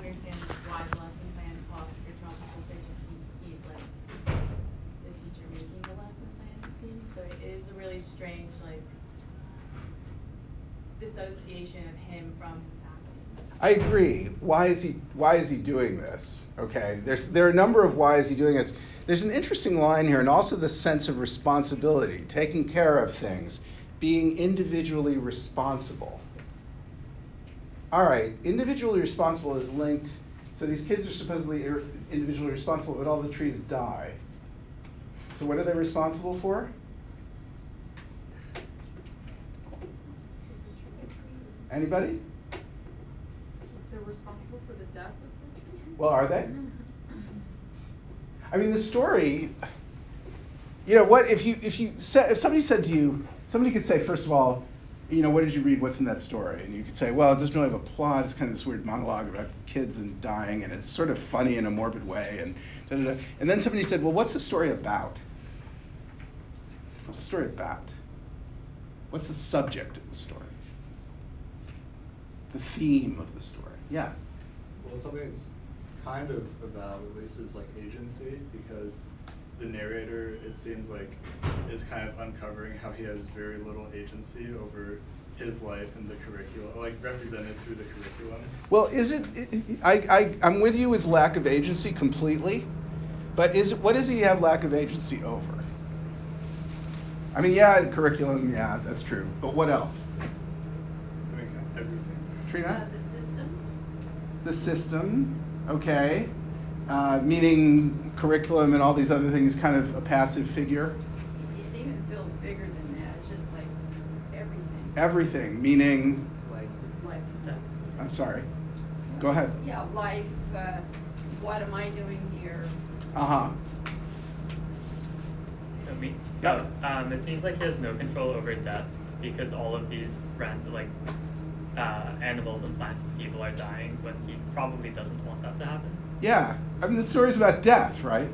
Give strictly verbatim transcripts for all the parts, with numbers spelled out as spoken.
understand why the lesson plan calls for tropical fish if he, he's like the teacher making the lesson plan, it seems. So it is a really strange like dissociation of him from what's happening. I agree. Why is he why is he doing this? Okay. There's there are a number of why is he doing this. There's an interesting line here, and also the sense of responsibility, taking care of things, being individually responsible. All right, individually responsible is linked. So these kids are supposedly ir- individually responsible, but all the trees die. So what are they responsible for? Anybody? They're responsible for the death of the tree? Well, are they? I mean, the story. You know what? If you if you said if somebody said to you, somebody could say, first of all, you know, what did you read? What's in that story? And you could say, well, it doesn't really have a plot. It's kind of this weird monologue about kids and dying, and it's sort of funny in a morbid way. And da, da, da. And then somebody said, well, what's the story about? What's the story about? What's the subject of the story? The theme of the story? Yeah. Well, something it's kind of about, at least, is like agency, because the narrator, it seems like, is kind of uncovering how he has very little agency over his life and the curriculum, like represented through the curriculum. Well, is it? I, I I'm with you with lack of agency completely, but is it, what does he have lack of agency over? I mean, yeah, curriculum, yeah, that's true, but what else? I mean, everything. Trina? Uh, the system. The system, okay. Uh, meaning curriculum and all these other things, kind of a passive figure. It even feels bigger than that. It's just like everything. Everything, meaning. Life. Life. I'm sorry. Go ahead. Yeah, life. Uh, what am I doing here? Uh huh. I mean, Yep. uh, um, it seems like he has no control over death because all of these random, like, uh, animals and plants and people are dying, but he probably doesn't want that to happen. Yeah. I mean, the story's about death, right?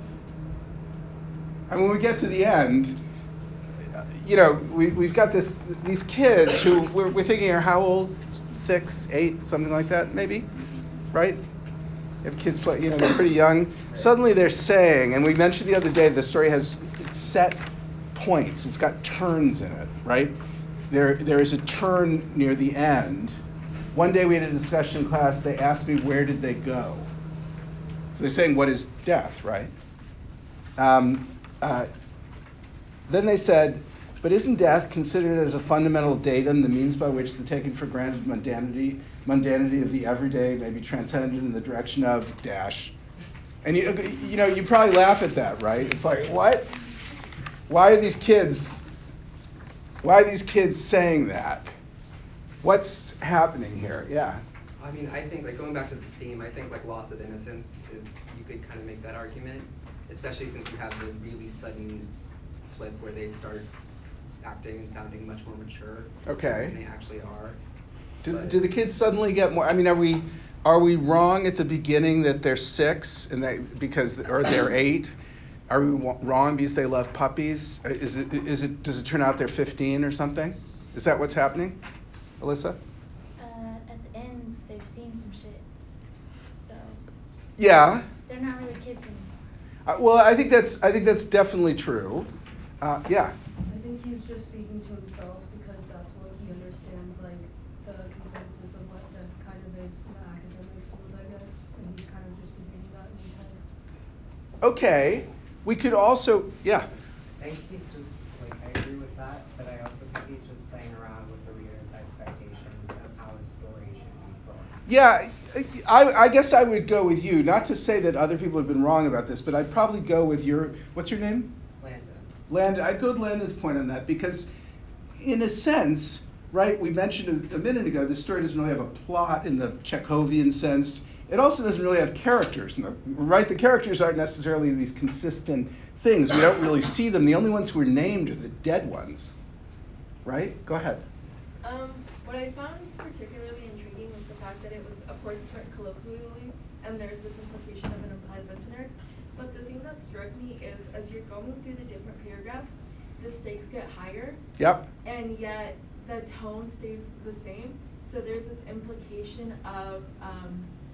And when we get to the end, you know, we, we've got this these kids who we're, we're thinking are how old? Six, eight, something like that, maybe, right? If kids play, you know, they're pretty young. Suddenly they're saying, and we mentioned the other day, the story has set points. It's got turns in it, right? There, there is a turn near the end. One day we had a discussion in class. They asked me, where did they go? So they're saying, what is death, right? Um, uh, then they said, but isn't death considered as a fundamental datum, the means by which the taken for granted mundanity, mundanity of the everyday may be transcended in the direction of dash? And you, you know, you probably laugh at that, right? It's like, what? Why are these kids? Why are these kids saying that? What's happening here? Yeah. I mean, I think, like, going back to the theme, I think, like, loss of innocence is, you could kind of make that argument, especially since you have the really sudden flip where they start acting and sounding much more mature Okay. than they actually are. Do, But- do the kids suddenly get more? I mean, are we are we wrong at the beginning that they're six and they because or they're eight? Are we wa- wrong because they love puppies? Is it is it does it turn out they're fifteen or something? Is that what's happening, Alyssa? Uh, at the end, they've seen some shit, so Yeah. they're not really kids anymore. Uh, well, I think that's I think that's definitely true. Uh, yeah. I think he's just speaking to himself because that's what he understands, like the consensus of what death kind of is in the academic field, I guess. And he's kind of just debating that in his head. Okay. We could also, yeah. I think he's just, like, I agree with that, but I also think he's just playing around with the reader's expectations of how his story should be flowing. Yeah, I, I guess I would go with you. Not to say that other people have been wrong about this, but I'd probably go with your, what's your name? Landon. Landon, I'd go with Landon's point on that because, in a sense, right, we mentioned a, a minute ago, this story doesn't really have a plot in the Chekhovian sense. It also doesn't really have characters. Right, the characters aren't necessarily these consistent things. We don't really see them. The only ones who are named are the dead ones. Right? Go ahead. Um, what I found particularly intriguing was the fact that it was, of course, it's written colloquially, and there's this implication of an implied listener. But the thing that struck me is, as you're going through the different paragraphs, the stakes get higher. Yep. And yet the tone stays the same. So there's this implication of um,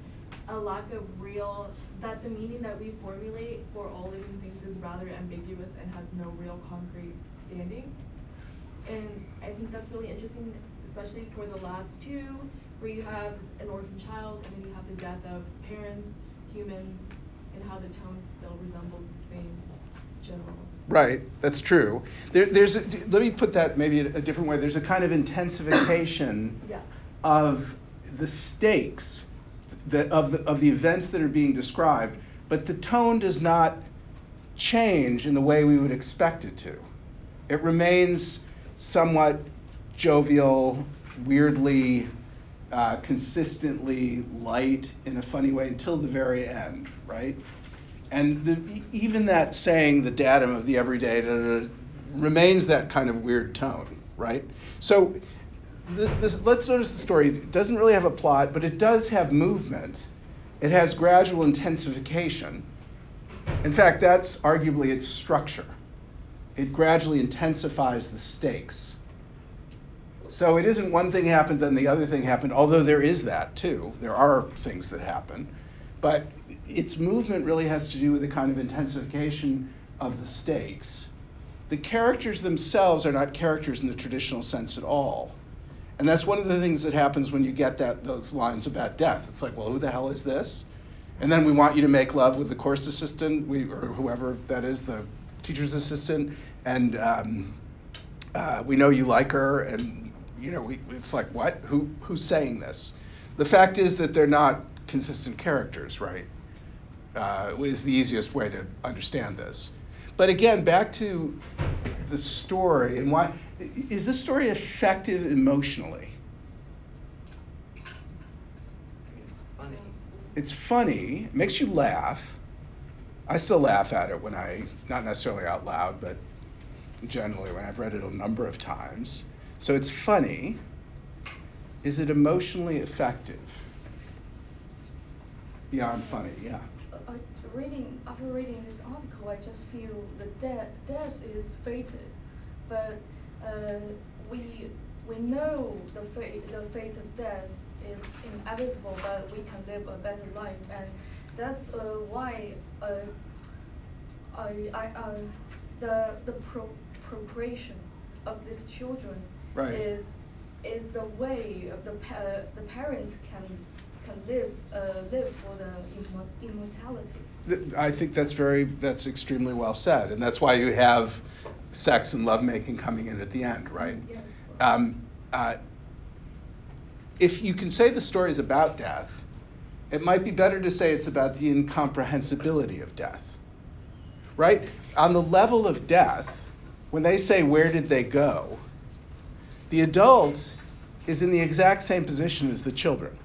a lack of real, that the meaning that we formulate for all living things is rather ambiguous and has no real concrete standing. And I think that's really interesting, especially for the last two, where you have an orphan child and then you have the death of parents, humans, and how the tone still resembles the same general. Right, that's true. There, there's a, let me put that maybe a different way. There's a kind of intensification yeah. of the stakes that of the, of the events that are being described, but the tone does not change in the way we would expect it to. It remains somewhat jovial, weirdly, uh, consistently light in a funny way until the very end, right? And the, even that saying the datum of the everyday da, da, da, remains that kind of weird tone, right? So the, this, let's notice the story. It doesn't really have a plot, but it does have movement. It has gradual intensification. In fact, that's arguably its structure. It gradually intensifies the stakes. So it isn't one thing happened, then the other thing happened, although there is that too. There are things that happen. But its movement really has to do with the kind of intensification of the stakes. The characters themselves are not characters in the traditional sense at all. And that's one of the things that happens when you get that those lines about death. It's like, well, who the hell is this? And then we want you to make love with the course assistant, we, or whoever that is, the teacher's assistant, and um, uh, we know you like her, and you know, we, it's like, what? Who who's saying this? The fact is that they're not consistent characters, right? Uh, is the easiest way to understand this. But again, back to the story and why is this story effective emotionally? It's funny. It's funny. It makes you laugh. I still laugh at it when I, not necessarily out loud, but generally when I've read it a number of times. So it's funny. Is it emotionally effective? Beyond funny, yeah. Uh, reading after reading this article, I just feel the death death is fated, but uh, we we know the fate the fate of death is inevitable, but we can live a better life, and that's uh, why uh, I I uh, the the pro- procreation of these children right. is is the way of the pa- the parents can. can live uh, live for the immo- immortality. I think that's very that's extremely well said, and that's why you have sex and lovemaking coming in at the end, right? Yes. Um, uh, if you can say the story is about death, it might be better to say it's about the incomprehensibility of death, right? On the level of death, when they say where did they go, the adult is in the exact same position as the children.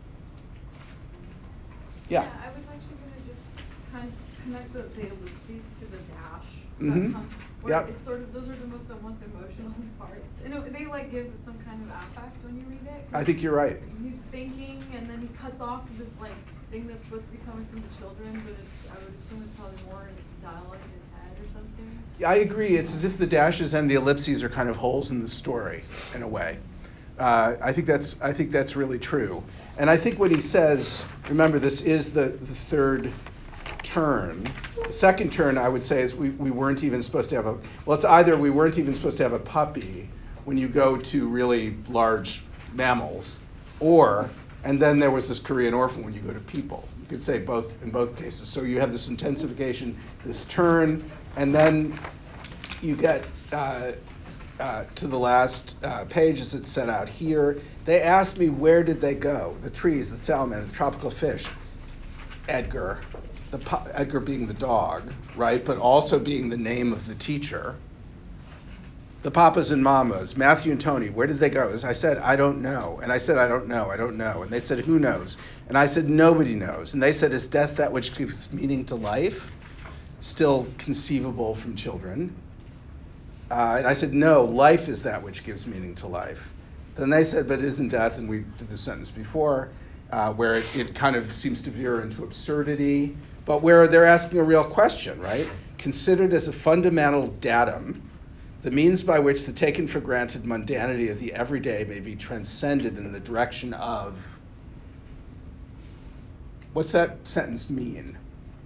Yeah. yeah, I was actually going to just kind of connect the, the ellipses to the dash. Mm-hmm. That, um, where yep. it's sort of, those are the most, the most emotional parts. And it, they like give some kind of affect when you read it. I think you're right. He's thinking, and then he cuts off this like thing that's supposed to be coming from the children, but it's, I would assume it's probably more dialogue in his head or something. I agree. It's as if the dashes and the ellipses are kind of holes in the story, in a way. Uh, I think that's I think that's really true. And I think when he says, remember, this is the, the third turn. The second turn, I would say, is we, we weren't even supposed to have a, well, it's either we weren't even supposed to have a puppy when you go to really large mammals, or, and then there was this Korean orphan when you go to people. You could say both in both cases. So you have this intensification, this turn, and then you get uh, uh, to the last uh, page as it's set out here. They asked me, where did they go? The trees, the salamander, the tropical fish. Edgar, the pu- Edgar being the dog, right, but also being the name of the teacher. The papas and mamas, Matthew and Tony, where did they go? As I said, I don't know. And I said, I don't know, I don't know. And they said, who knows? And I said, nobody knows. And they said, is death that which gives meaning to life? Still conceivable from children. Uh, and I said, no, life is that which gives meaning to life. Then they said, but isn't death, and we did the sentence before, uh, where it, it kind of seems to veer into absurdity, but where they're asking a real question, right? Considered as a fundamental datum, the means by which the taken for granted mundanity of the everyday may be transcended in the direction of What's that sentence mean?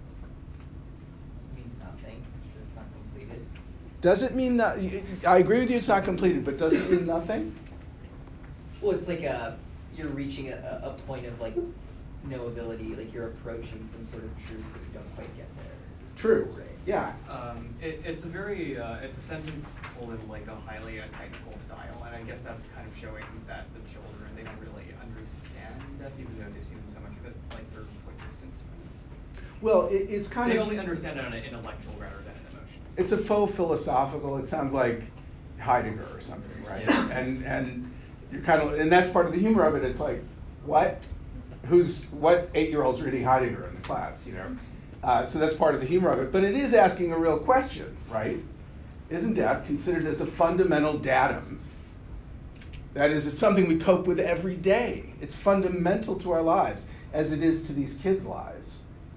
Means nothing. It's not completed. Does it mean not, I agree with you, it's not completed, but does it mean nothing? Well, it's like a, you're reaching a, a point of like knowability, like you're approaching some sort of truth, but you don't quite get there. True. Right. Yeah. Um, it, it's a very, uh, it's a sentence told in like a highly uh, technical style, and I guess that's kind of showing that the children, they don't really understand death, even though they've seen so much of it, like they're quite distant from it. Well, it, it's kind they of... They only understand it on an intellectual rather than an emotional. It's a faux philosophical, it sounds like Heidegger or something, right? Yeah. And and you're kind of, and that's part of the humor of it, it's like, what? Who's, what eight-year-old's reading Heidegger in the class, you know? Uh, so that's part of the humor of it. But it is asking a real question, right? Isn't death considered as a fundamental datum? That is, it's something we cope with every day. It's fundamental to our lives, as it is to these kids' lives.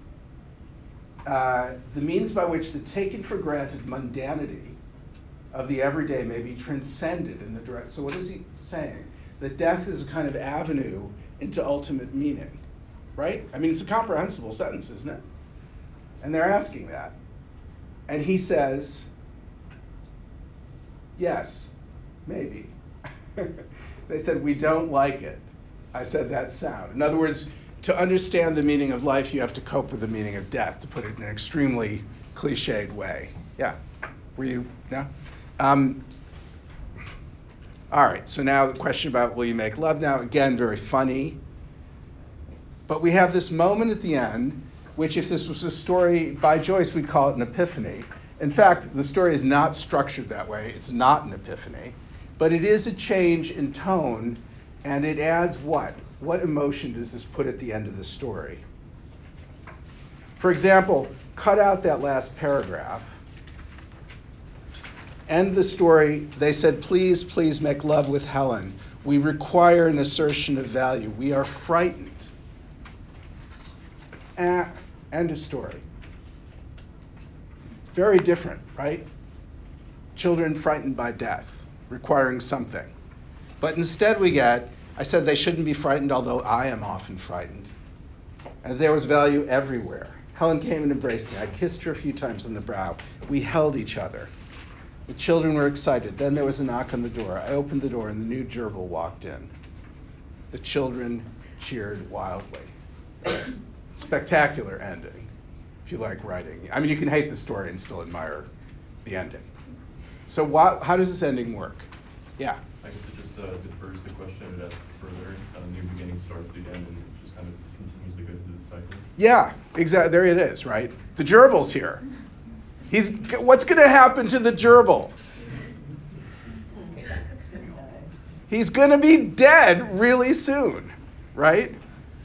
Uh, the means by which the taken for granted mundanity of the everyday may be transcended in the direct. So what is he saying? That death is a kind of avenue into ultimate meaning, right? I mean, it's a comprehensible sentence, isn't it? And they're asking that. And he says, yes, maybe. They said, we don't like it. I said that sound. In other words, to understand the meaning of life, you have to cope with the meaning of death, to put it in an extremely cliched way. Yeah. Were you? No? Um, all right. So now the question about will you make love now? Again, very funny. But we have this moment at the end, which if this was a story by Joyce, we'd call it an epiphany. In fact, the story is not structured that way. It's not an epiphany. But it is a change in tone, and it adds what? What emotion does this put at the end of the story? For example, cut out that last paragraph. End the story. They said, please, please make love with Helen. We require an assertion of value. We are frightened. Eh, end of story. Very different, right? Children frightened by death, requiring something. But instead we get, I said they shouldn't be frightened, although I am often frightened. And there was value everywhere. Helen came and embraced me. I kissed her a few times on the brow. We held each other. The children were excited. Then there was a knock on the door. I opened the door and the new gerbil walked in. The children cheered wildly. Spectacular ending, if you like writing. I mean, you can hate the story and still admire the ending. So why, how does this ending work? Yeah? I guess it just uh, defers the question it asks further. Uh, new beginning starts again and it just kind of continuously goes through the cycle. Yeah, exactly. There it is, right? The gerbil's here. He's, what's going to happen to the gerbil? He's going to be dead really soon, right?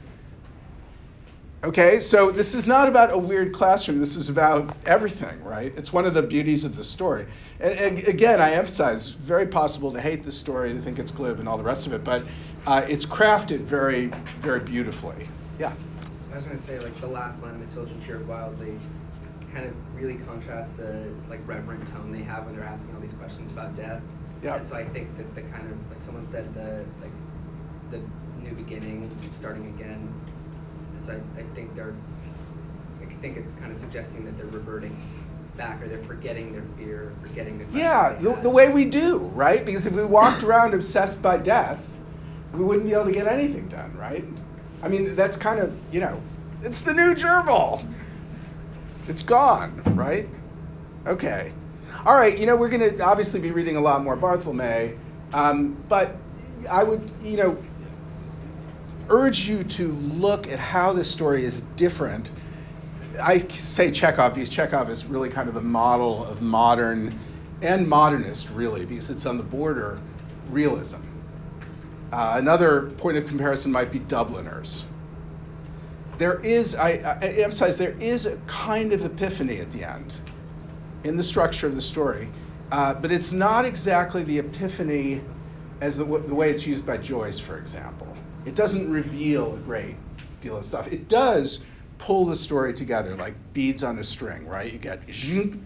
Okay, so this is not about a weird classroom. This is about everything, right? It's one of the beauties of the story. And, and again, I emphasize, very possible to hate the story, to think it's glib and all the rest of it, but uh, it's crafted very, very beautifully. Yeah? I was going to say, like, the last line, the children cheered wildly, kind of really contrasts the, like, reverent tone they have when they're asking all these questions about death. Yeah. And so I think that the kind of, like someone said, the, like, the new beginning, starting again. So I, I think they're, I think it's kind of suggesting that they're reverting back, or they're forgetting their fear, forgetting the questions Yeah, they the, had. the way we do, right? Because if we walked around obsessed by death, we wouldn't be able to get anything done, right? I mean, that's kind of, you know, it's the new gerbil. It's gone, right? Okay. All right, you know, we're going to obviously be reading a lot more Barthelme, um, but I would, you know, urge you to look at how this story is different. I say Chekhov because Chekhov is really kind of the model of modern and modernist, really, because it's on the border realism. Uh, another point of comparison might be Dubliners. There is, I, I emphasize, there is a kind of epiphany at the end in the structure of the story, uh, but it's not exactly the epiphany as the, the way it's used by Joyce, for example. It doesn't reveal a great deal of stuff. It does pull the story together like beads on a string, right? You get zhing,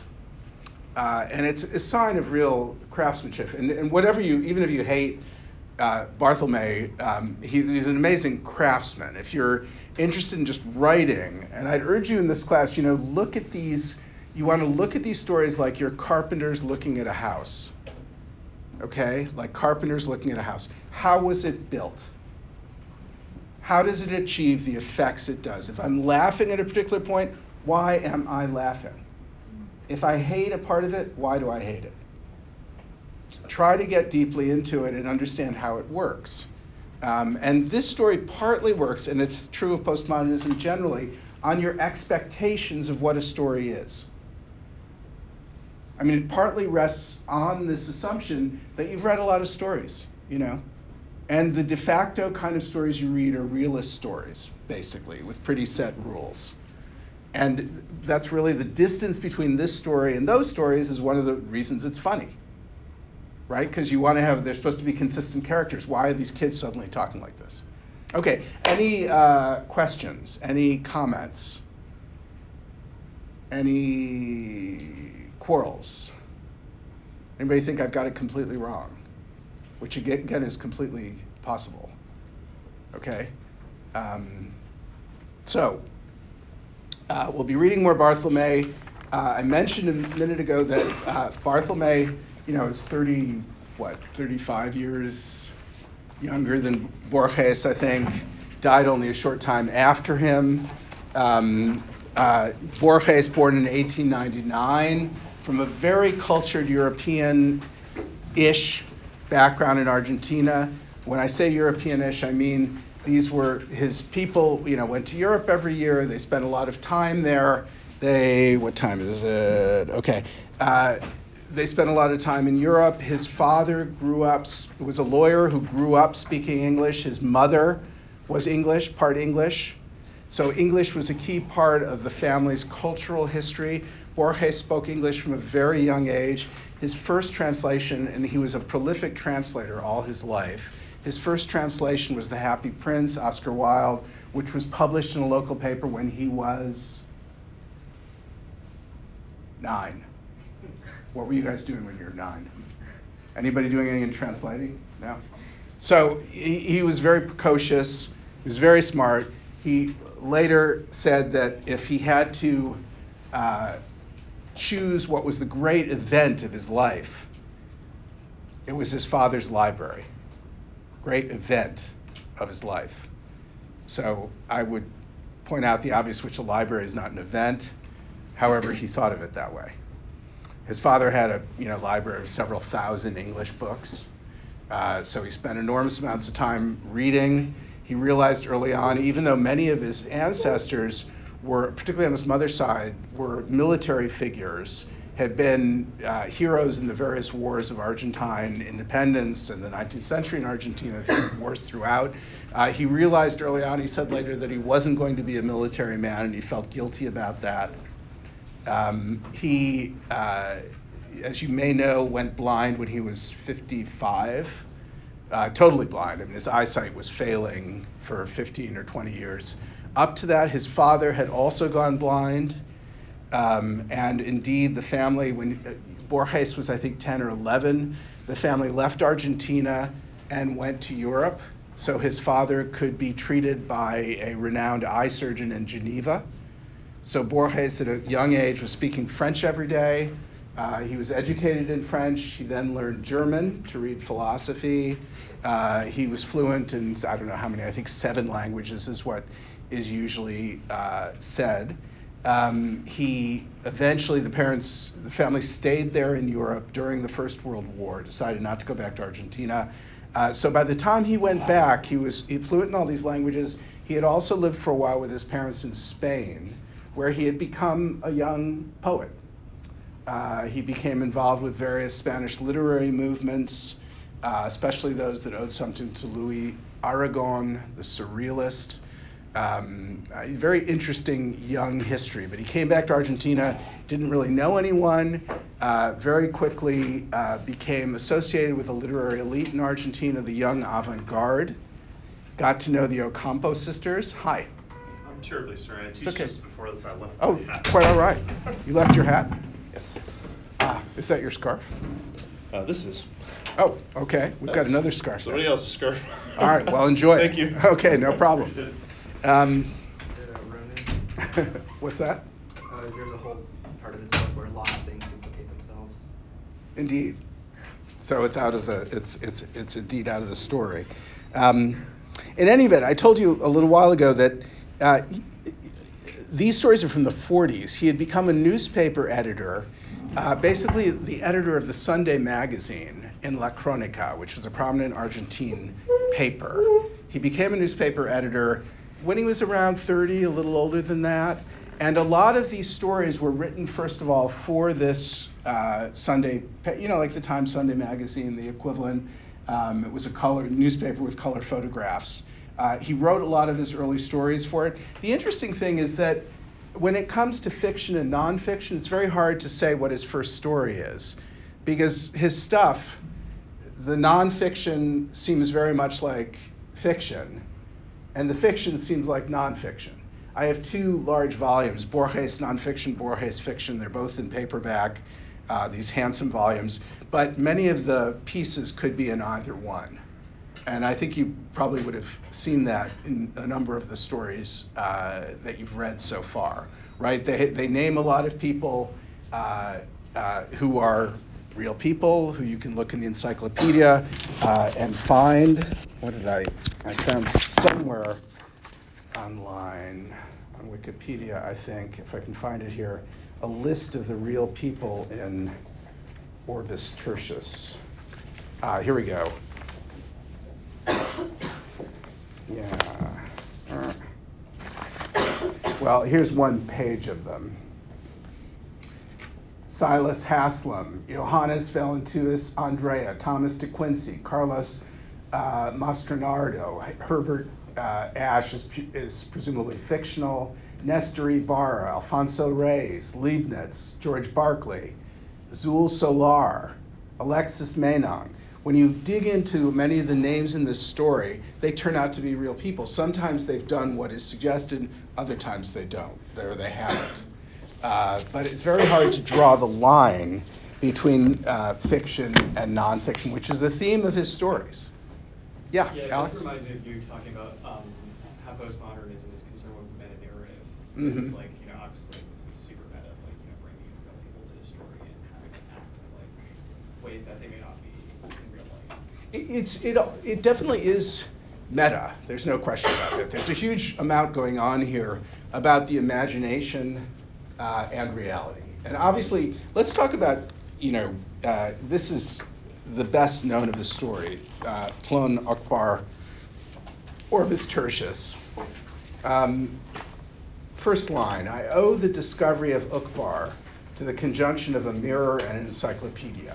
uh, and it's a sign of real craftsmanship. And, and whatever you, even if you hate uh, Barthelme, um, he, he's an amazing craftsman. If you're interested in just writing, and I'd urge you in this class, you know, look at these, you want to look at these stories like you're carpenters looking at a house. Okay? Like carpenters looking at a house. How was it built? How does it achieve the effects it does? If I'm laughing at a particular point, why am I laughing? If I hate a part of it, why do I hate it? Try to get deeply into it and understand how it works. Um, and this story partly works, and it's true of postmodernism generally, on your expectations of what a story is. I mean, it partly rests on this assumption that you've read a lot of stories, you know. And the de facto kind of stories you read are realist stories, basically, with pretty set rules. And that's really the distance between this story and those stories is one of the reasons it's funny, right? Because you want to have, they're supposed to be consistent characters. Why are these kids suddenly talking like this? Okay, any uh, questions? Any comments? Any quarrels? Anybody think I've got it completely wrong? Which again is completely possible. Okay? Um, so, uh, we'll be reading more Barthelme. Uh, I mentioned a minute ago that uh, Barthelme, you know, is thirty, what, thirty-five years younger than Borges, I think. Died only a short time after him. Um, uh, Borges, born in eighteen ninety-nine, from a very cultured European-ish background in Argentina. When I say European-ish, I mean these were his people, you know, went to Europe every year. They spent a lot of time there. They, what time is it? Okay. Uh, they spent a lot of time in Europe. His father grew up, was a lawyer who grew up speaking English. His mother was English, part English. So English was a key part of the family's cultural history. Borges spoke English from a very young age. His first translation, and he was a prolific translator all his life, his first translation was The Happy Prince, Oscar Wilde, which was published in a local paper when he was nine. What were you guys doing when you were nine? Anybody doing anything in translating? No? So he, he was very precocious. He was very smart. He later said that if he had to uh, choose what was the great event of his life, it was his father's library. Great event of his life. So I would point out the obvious, which a library is not an event. However, he thought of it that way. His father had a you know library of several thousand English books. Uh, so he spent enormous amounts of time reading. He realized early on, even though many of his ancestors were, particularly on his mother's side, were military figures, had been uh, heroes in the various wars of Argentine independence and the nineteenth century in Argentina, the wars throughout. Uh, he realized early on, he said later, that he wasn't going to be a military man, and he felt guilty about that. Um, he, uh, as you may know, went blind when he was fifty-five, uh, totally blind. I mean, his eyesight was failing for fifteen or twenty years. Up to that, his father had also gone blind. Um, and indeed, the family, when uh, Borges was, I think, ten or eleven, the family left Argentina and went to Europe so his father could be treated by a renowned eye surgeon in Geneva. So Borges, at a young age, was speaking French every day. Uh, he was educated in French. He then learned German to read philosophy. Uh, he was fluent in, I don't know how many, I think seven languages is what is usually uh, said. Um, he eventually, the parents, the family stayed there in Europe during the First World War, decided not to go back to Argentina. Uh, so by the time he went back, he was he fluent in all these languages. He had also lived for a while with his parents in Spain, where he had become a young poet. Uh, he became involved with various Spanish literary movements, uh, especially those that owed something to Louis Aragon, the surrealist. Um, a very interesting young history, but he came back to Argentina, didn't really know anyone, uh, very quickly uh, became associated with the literary elite in Argentina, the young avant-garde, got to know the Ocampo sisters. Hi. I'm terribly sorry. I teach okay. just before this. I left Oh, my hat. quite all right. You left your hat? Yes. Ah, is that your scarf? Uh, this is. Oh, okay. We've got That's another scarf. Somebody there. else's scarf. All right. Well, enjoy it. Thank you. Okay, no problem. Um, Yeah, what's that? Uh, there's a whole part of this book where a lot of things duplicate themselves. Indeed. So it's out of the it's it's it's indeed out of the story. Um, in any event, I told you a little while ago that uh, he, these stories are from the forties. He had become a newspaper editor, uh, basically the editor of the Sunday magazine in La Crónica, which was a prominent Argentine paper. He became a newspaper editor when he was around thirty, a little older than that. And a lot of these stories were written, first of all, for this uh, Sunday, you know, like the Times Sunday magazine, the equivalent. Um, it was a color newspaper with color photographs. Uh, he wrote a lot of his early stories for it. The interesting thing is that when it comes to fiction and nonfiction, it's very hard to say what his first story is, because his stuff, the nonfiction seems very much like fiction, and the fiction seems like nonfiction. I have two large volumes, Borges Nonfiction, Borges Fiction. They're both in paperback, uh, these handsome volumes, but many of the pieces could be in either one. And I think you probably would have seen that in a number of the stories uh, that you've read so far, right? They they name a lot of people uh, uh, who are real people, who you can look in the encyclopedia uh, and find. What did I, I found somewhere online, on Wikipedia, I think, if I can find it here, a list of the real people in Orbis Tertius. Uh, here we go. Yeah. Well, here's one page of them. Silas Haslam, Johannes Valentuis Andrea, Thomas de Quincey, Carlos uh, Mastronardo, Herbert uh, Ashe is, is presumably fictional, Nestor Ibarra, Alfonso Reyes, Leibniz, George Berkeley, Zul Solar, Alexis Menong. When you dig into many of the names in this story, they turn out to be real people. Sometimes they've done what is suggested, other times they don't, or they haven't. Uh, but it's very hard to draw the line between uh, fiction and nonfiction, which is a theme of his stories. Yeah, yeah, Alex? It reminds me of you talking about um, how postmodernism is concerned with meta-narrative. Mm-hmm. It's like, you know, obviously this is super meta, like, you know, bringing real people to the story and having them act in, like, ways that they may not be in real life. It's, it, it definitely is meta. There's no question about that. There's a huge amount going on here about the imagination uh, and reality. And obviously, let's talk about, you know, uh, this is the best known of the story, uh, Clone Akbar Orbis Tertius. Um, first line, I owe the discovery of Ukbar to the conjunction of a mirror and an encyclopedia.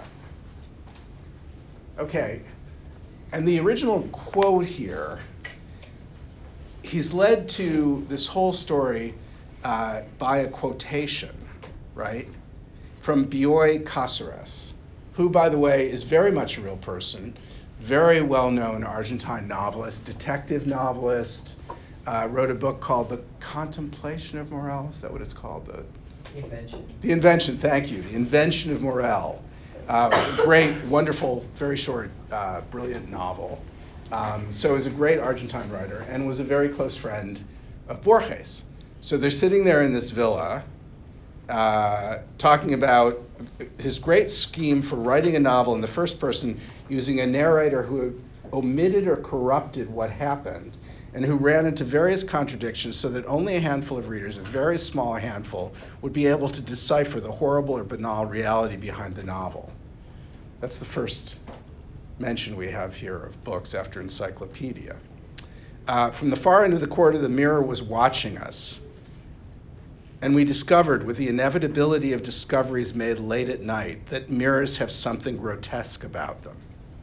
Okay, and the original quote here, he's led to this whole story uh, by a quotation, right, from Bioy Caceres, who, by the way, is very much a real person, very well-known Argentine novelist, detective novelist, uh, wrote a book called The Contemplation of Morel. Is that what it's called? The, the Invention. The Invention, thank you. The Invention of Morel. Uh, great, wonderful, very short, uh, brilliant novel. Um, so he was a great Argentine writer and was a very close friend of Borges. So they're sitting there in this villa uh, talking about his great scheme for writing a novel in the first person using a narrator who omitted or corrupted what happened and who ran into various contradictions so that only a handful of readers, a very small handful, would be able to decipher the horrible or banal reality behind the novel. That's the first mention we have here of books after encyclopedia. Uh, from the far end of the corridor, the mirror was watching us. And we discovered, with the inevitability of discoveries made late at night, that mirrors have something grotesque about them.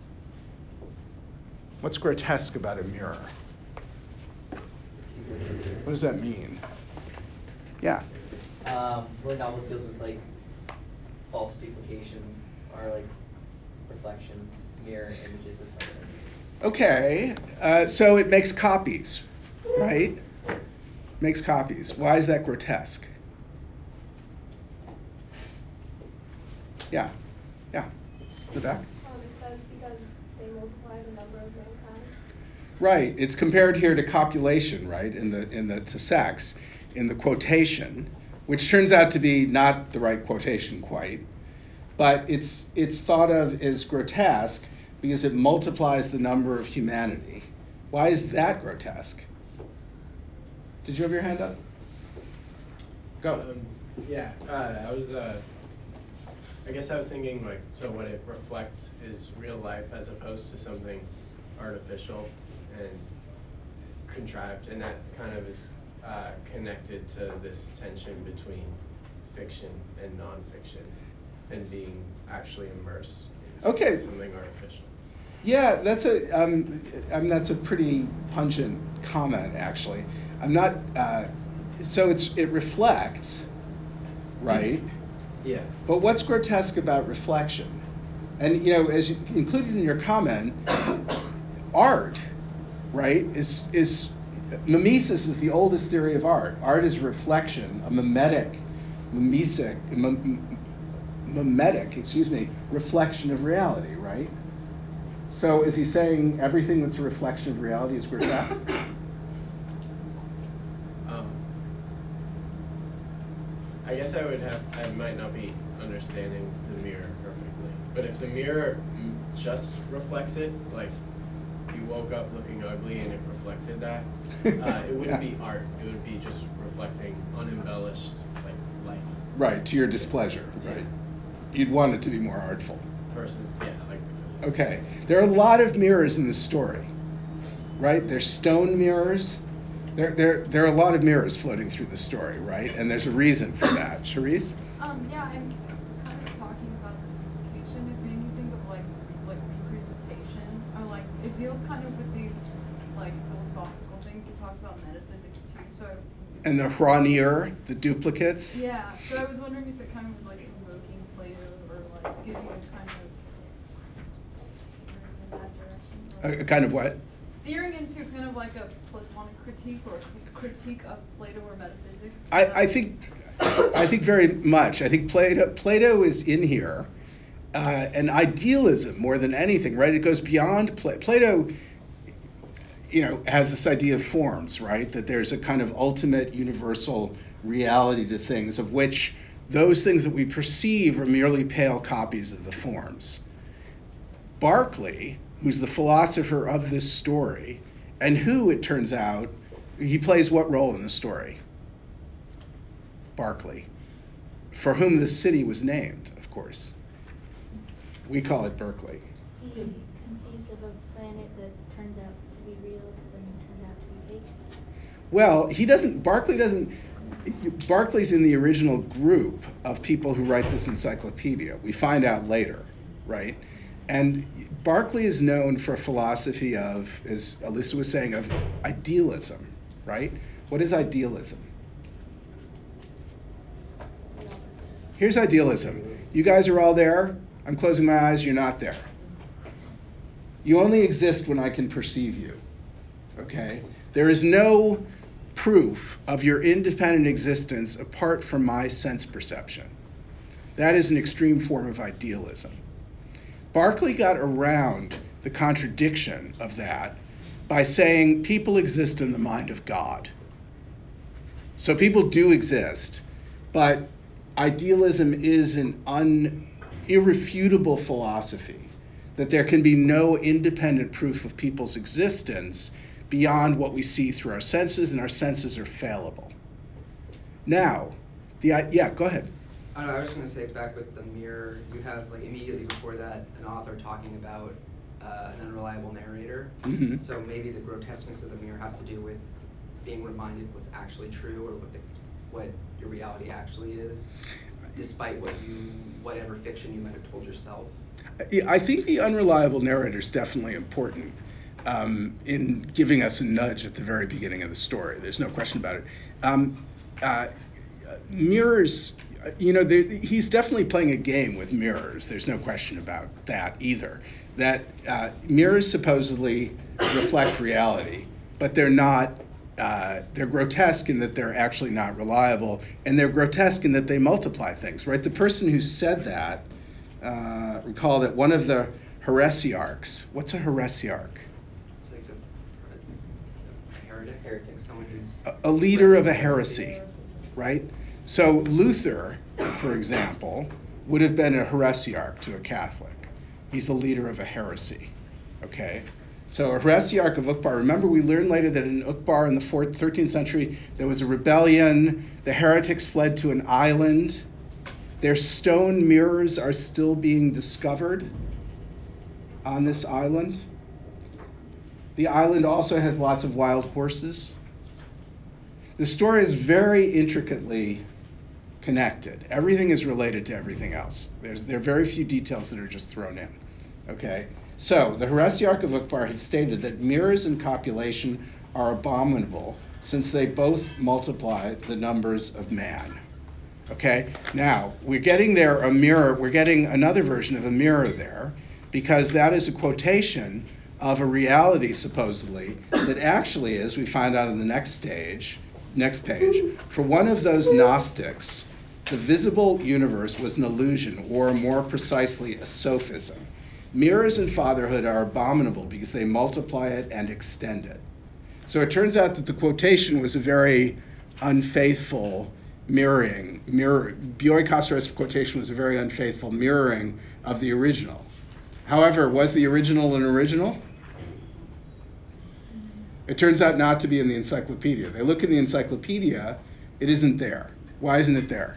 What's grotesque about a mirror? What does that mean? Yeah. Um, well, the novel deals with like false duplication or like reflections, mirror images of something. Okay, uh, so it makes copies, right? Makes copies. Why is that grotesque? Yeah, yeah. The back. Um, that's because multiply the number of mankind? Right. It's compared here to copulation, right? In the in the to sex, in the quotation, which turns out to be not the right quotation quite, but it's it's thought of as grotesque because it multiplies the number of humanity. Why is that grotesque? Did you have your hand up? Go. Um, yeah, uh, I was. Uh, I guess I was thinking like, so what it reflects is real life as opposed to something artificial and contrived, and that kind of is uh, connected to this tension between fiction and nonfiction, and being actually immersed in Okay. something artificial. Yeah, that's a um, I mean that's a pretty pungent comment actually. I'm not. Uh, so it's it reflects, right? Yeah. But what's grotesque about reflection? And you know, as you included in your comment, art, right, is is mimesis is the oldest theory of art. Art is reflection, a mimetic, mimesic, mim, mimetic, excuse me, reflection of reality, right? So is he saying everything that's a reflection of reality is grotesque? Um, I guess I would have, I might not be understanding the mirror perfectly, but if the mirror m- just reflects it, like you woke up looking ugly and it reflected that, uh, it wouldn't Yeah. be art. It would be just reflecting unembellished, like, life. Right, to your displeasure, right? You'd want it to be more artful. Versus, yeah, like. Okay, there are a lot of mirrors in the story, right? There's stone mirrors. There, there, there are a lot of mirrors floating through the story, right? And there's a reason for that. Charisse? Um, yeah, and kind of talking about the duplication, it made me think of like like representation, or like it deals kind of with these like philosophical things. It talks about metaphysics too. So. It's And the Hranir, the duplicates. Yeah. So I was wondering if it kind of was like invoking Plato or like giving a kind of steering in that direction. A, a kind of what? Steering into kind of like a Platonic critique or a critique of Plato or metaphysics. I, I think I think very much. I think Plato Plato is in here, uh, and idealism more than anything, right? It goes beyond Pla- Plato. You know, has this idea of forms, right? That there's a kind of ultimate universal reality to things, of which those things that we perceive are merely pale copies of the forms. Berkeley, who's the philosopher of this story, and who, it turns out, he plays what role in the story? Berkeley, for whom the city was named, of course. We call it Berkeley. He conceives of a planet that turns out to be real, but then turns out to be fake. Well, he doesn't, Berkeley doesn't, Berkeley's in the original group of people who write this encyclopedia. We find out later, right? And Berkeley is known for a philosophy of, as Alyssa was saying, of idealism, right? What is idealism? Here's idealism. You guys are all there. I'm closing my eyes. You're not there. You only exist when I can perceive you, okay? There is no proof of your independent existence apart from my sense perception. That is an extreme form of idealism. Berkeley got around the contradiction of that by saying people exist in the mind of God. So people do exist, but idealism is an un, irrefutable philosophy that there can be no independent proof of people's existence beyond what we see through our senses, and our senses are fallible. Now, the yeah, go ahead. I, don't know, I was just going to say, back with the mirror, you have, like, immediately before that, an author talking about uh, an unreliable narrator. Mm-hmm. So maybe the grotesqueness of the mirror has to do with being reminded what's actually true, or what the, what your reality actually is, despite what you, whatever fiction you might have told yourself. I think the unreliable narrator is definitely important um, in giving us a nudge at the very beginning of the story. There's no question about it. Um, uh, mirrors, you know, he's definitely playing a game with mirrors. There's no question about that either. That uh, mirrors supposedly reflect reality, but they're not. Uh, they're grotesque in that they're actually not reliable, and they're grotesque in that they multiply things. Right? The person who said that. Uh, recall that one of the heresiarchs. What's a heresiarch? It's like a, a, a heretic, heretic, someone who's A, a leader of a heresy, right? So Luther, for example, would have been a heresiarch to a Catholic. He's a leader of a heresy, okay? So a heresiarch of Uqbar. Remember, we learned later that in Uqbar in the fourth, thirteenth century, there was a rebellion. The heretics fled to an island. Their stone mirrors are still being discovered on this island. The island also has lots of wild horses. The story is very intricately connected. Everything is related to everything else. There's, there are very few details that are just thrown in. Okay? So, the Heresiarch of Uqbar had stated that mirrors and copulation are abominable since they both multiply the numbers of man. Okay? Now, we're getting there a mirror, we're getting another version of a mirror there, because that is a quotation of a reality, supposedly, that actually is, we find out in the next stage, next page, for one of those Gnostics, the visible universe was an illusion, or more precisely, a sophism. Mirrors in fatherhood are abominable because they multiply it and extend it. So it turns out that the quotation was a very unfaithful mirroring. Mirror, Bioy Casares' quotation was a very unfaithful mirroring of the original. However, was the original an original? It turns out not to be in the encyclopedia. They look in the encyclopedia, it isn't there. Why isn't it there?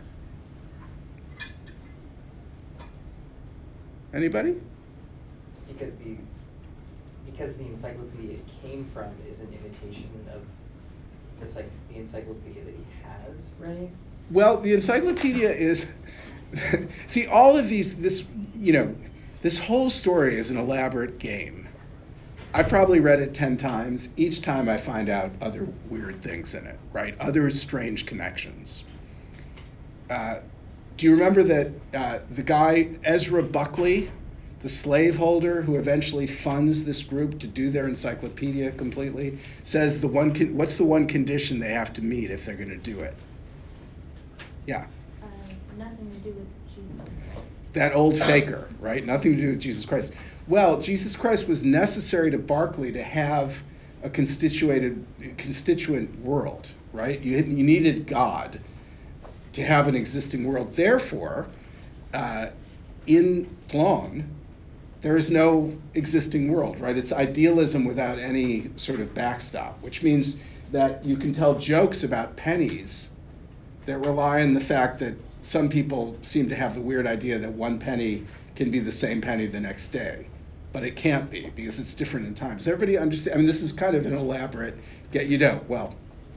Anybody? Because the because the encyclopedia it came from is an imitation of the, like, the encyclopedia that he has, right? Well, the encyclopedia is see, all of these, this, you know, this whole story is an elaborate game. I've probably read it ten times. Each time I find out other weird things in it, right? Other strange connections. Uh, do you remember that uh, the guy, Ezra Buckley, the slaveholder who eventually funds this group to do their encyclopedia completely, says the one con- what's the one condition they have to meet if they're going to do it? Yeah. Uh, nothing to do with Jesus Christ. That old faker, right? Nothing to do with Jesus Christ. Well, Jesus Christ was necessary to Berkeley to have a constituted constituent world, right? You, you needed God to have an existing world. Therefore, uh, in Plon, there is no existing world, right? It's idealism without any sort of backstop, which means that you can tell jokes about pennies that rely on the fact that some people seem to have the weird idea that one penny can be the same penny the next day. But it can't be because it's different in time. Does everybody understand? I mean, this is kind of an elaborate, get you know, well,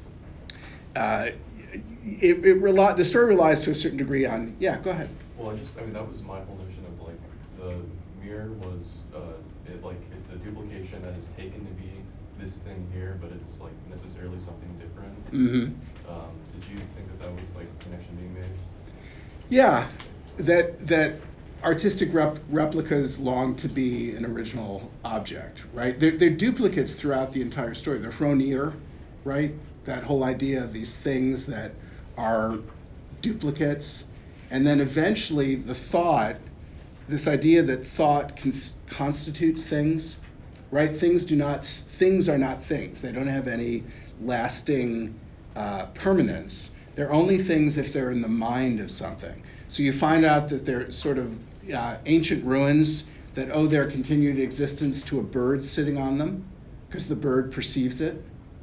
uh, it, it rely, the story relies to a certain degree on, yeah, go ahead. Well, I just, I mean, that was my whole notion of, like, the mirror was, uh, it, like, it's a duplication that is taken to be this thing here, but it's, like, necessarily something different. Mm-hmm. Um, did you think that that was, like, a connection being made? Yeah, that that artistic rep- replicas long to be an original object, right? They're, they're duplicates throughout the entire story. They're Hronier, right? That whole idea of these things that are duplicates. And then eventually the thought, this idea that thought cons- constitutes things, right? Things do not, things are not things. They don't have any lasting uh, permanence. They're only things if they're in the mind of something. So you find out that they're sort of uh, ancient ruins that owe their continued existence to a bird sitting on them because the bird perceives it.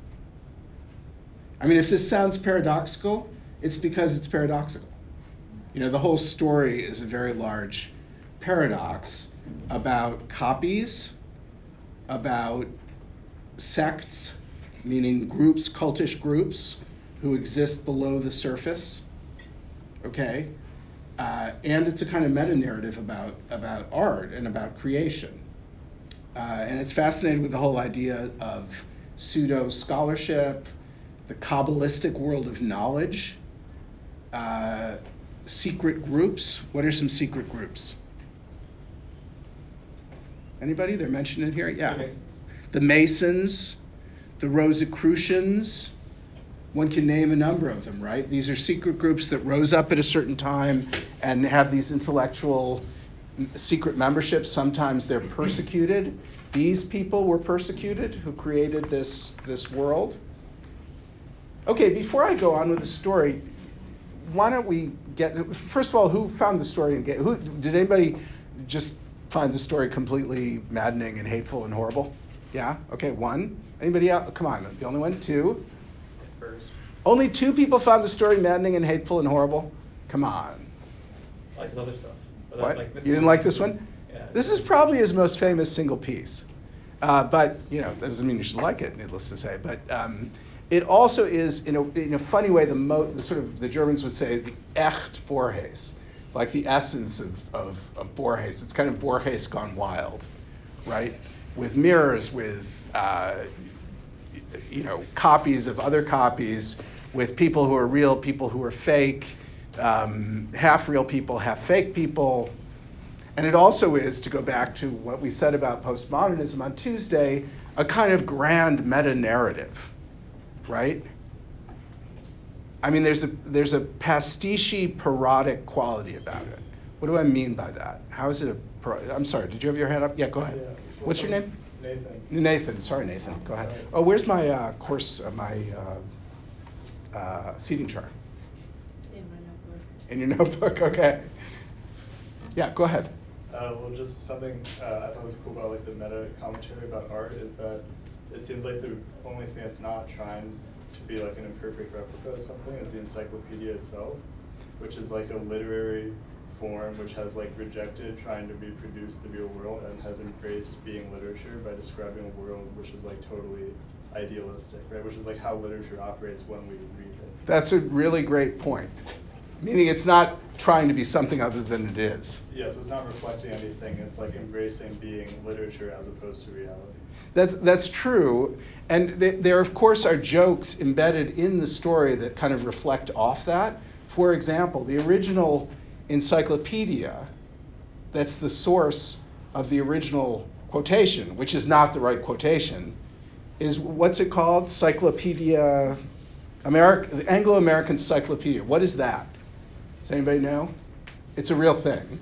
I mean, if this sounds paradoxical, it's because it's paradoxical. You know, the whole story is a very large paradox about copies, about sects, meaning groups, cultish groups, who exist below the surface, okay? Uh, and it's a kind of meta-narrative about, about art and about creation. Uh, and it's fascinating with the whole idea of pseudo-scholarship, the Kabbalistic world of knowledge, uh, secret groups. What are some secret groups? Anybody? They're mentioned in here? Yeah. The Masons. The Masons, the Rosicrucians. One can name a number of them, right? These are secret groups that rose up at a certain time and have these intellectual secret membership. Sometimes they're persecuted. These people were persecuted who created this, this world. Okay, before I go on with the story, why don't we get, first of all, who found the story and who did anybody just find the story completely maddening and hateful and horrible? Yeah? Okay, one. Anybody else? Come on, the only one? Two? First. Only two people found the story maddening and hateful and horrible? Come on. I like his other stuff. But What? I like this You didn't one. like this one? Yeah. This is probably his most famous single piece. Uh, but, you know, that doesn't mean you should like it, needless to say. But um, it also is, in a, in a funny way, the, mo- the sort of, the Germans would say, the echt Borges, like the essence of, of, of Borges. It's kind of Borges gone wild, right? With mirrors, with, uh, you know, copies of other copies, with people who are real, people who are fake, um, half real people, half fake people. And it also is, to go back to what we said about postmodernism on Tuesday, a kind of grand meta-narrative, right? I mean, there's a there's a pastiche parodic quality about it. What do I mean by that? How is it a pro- I'm sorry, did you have your hand up? Yeah, go ahead. Yeah. What's your name? Nathan. Nathan, sorry, Nathan. Go ahead. Oh, where's my uh, course, uh, my uh, uh, seating chart? In my notebook. In your notebook, okay. Yeah, go ahead. Uh, well, just something uh, I thought was cool about like the meta commentary about art is that it seems like the only thing that's not trying to be like an imperfect replica of something is the encyclopedia itself, which is like a literary form which has like rejected trying to reproduce the real world and has embraced being literature by describing a world which is like totally idealistic, right? Which is like how literature operates when we read it. That's a really great point. Meaning it's not trying to be something other than it is. Yeah, so it's not reflecting anything. It's like embracing being literature as opposed to reality. That's that's true. And th- there, of course, are jokes embedded in the story that kind of reflect off that. For example, the original encyclopedia, that's the source of the original quotation, which is not the right quotation, is, what's it called? Cyclopedia, America, Anglo-American Cyclopedia. What is that? Does anybody know? It's a real thing.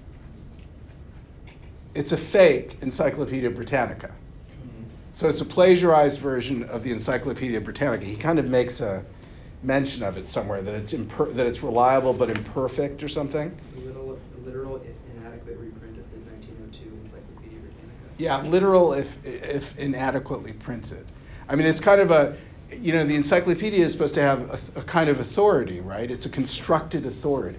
It's a fake Encyclopedia Britannica. Mm-hmm. So it's a plagiarized version of the Encyclopedia Britannica. He kind of makes a mention of it somewhere, that it's imper- that it's reliable but imperfect or something. A literal, a literal if inadequate reprint of the nineteen oh two Encyclopedia Britannica. Yeah, literal if if inadequately printed. I mean, it's kind of a, you know, the encyclopedia is supposed to have a, a kind of authority, right? It's a constructed authority.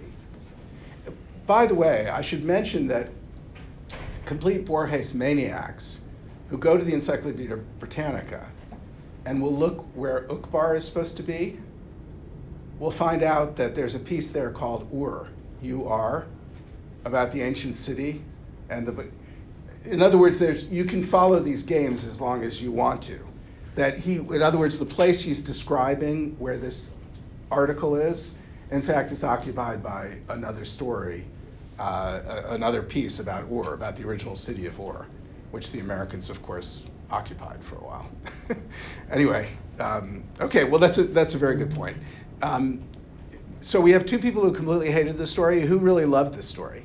By the way, I should mention that complete Borges maniacs who go to the Encyclopedia Britannica and will look where Uqbar is supposed to be, will find out that there's a piece there called Ur, U R, about the ancient city. And the, in other words, there's, you can follow these games as long as you want to. That he, in other words, the place he's describing where this article is, in fact, is occupied by another story, uh, another piece about Ur, about the original city of Ur, which the Americans, of course, occupied for a while. Anyway, um, okay, well, that's a, that's a very good point. Um, so we have two people who completely hated the story. Who really loved the story?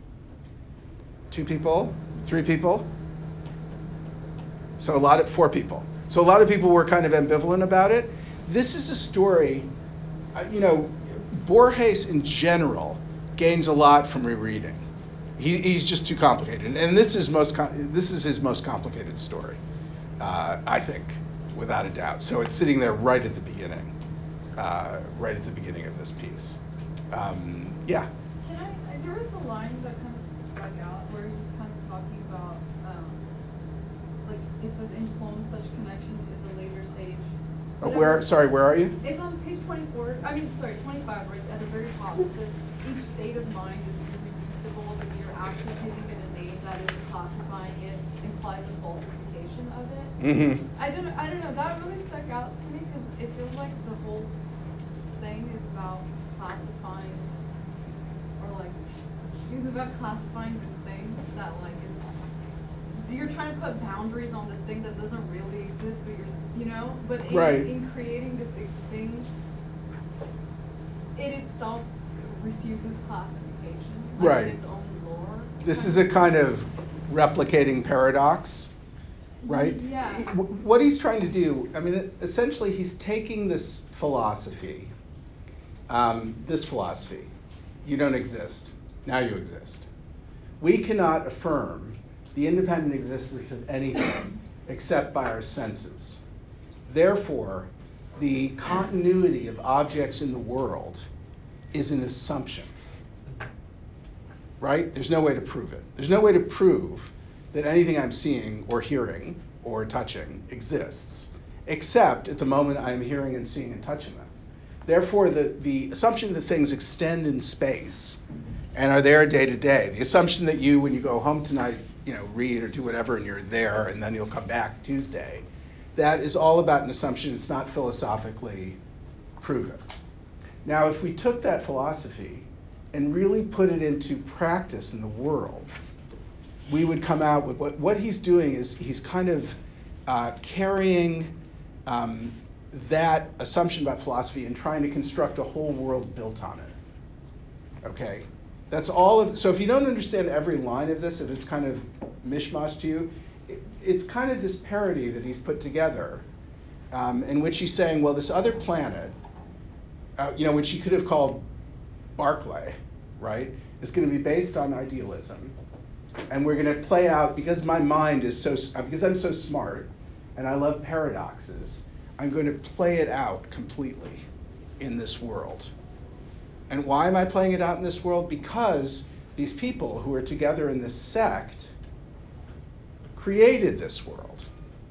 Two people? Three people? So a lot of, four people. So a lot of people were kind of ambivalent about it. This is a story, uh, you know, Borges in general gains a lot from rereading. He, he's just too complicated. And this is most com- this is his most complicated story, uh, I think, without a doubt. So it's sitting there right at the beginning, uh, right at the beginning of this piece. Um, yeah. Can I, there was a line that kind of stuck out where he was kind of talking about, um, like it says in poems such connection is a later stage. Uh, where, sorry, where are you? It's on page twenty-four, I mean, sorry, twenty-five, right at the very top. It says, each state of mind is irreducible, the mere act of giving it a name, that is, classifying it, implies a falsification of it. Mm-hmm. I don't, I don't know, that really stuck out to me because it feels like the whole thing is about classifying, or like, it's about classifying this thing that like is, you're trying to put boundaries on this thing that doesn't really exist, but you're, you know, but in, right. in creating this thing, it itself refuses classification, like right. in its own lore. this is a kind of replicating paradox, right? Yeah. He- wh- What he's trying to do, I mean, essentially, he's taking this philosophy, um, this philosophy, you don't exist, now you exist. We cannot affirm the independent existence of anything except by our senses. Therefore, the continuity of objects in the world is an assumption, right? There's no way to prove it. There's no way to prove that anything I'm seeing or hearing or touching exists, except at the moment I'm hearing and seeing and touching them. Therefore, the, the assumption that things extend in space and are there day to day, the assumption that you, when you go home tonight, you know, read or do whatever and you're there and then you'll come back Tuesday, that is all about an assumption. It's not philosophically proven. Now, if we took that philosophy and really put it into practice in the world, we would come out with what, what he's doing is he's kind of uh, carrying um, that assumption about philosophy and trying to construct a whole world built on it. Okay? That's all of, so if you don't understand every line of this, if it's kind of mishmash to you, it, it's kind of this parody that he's put together um, in which he's saying, well, this other planet, uh, you know, which he could have called Barclay, right, is going to be based on idealism. And we're going to play out, because my mind is so, because I'm so smart and I love paradoxes, I'm going to play it out completely in this world. And why am I playing it out in this world? Because these people who are together in this sect created this world.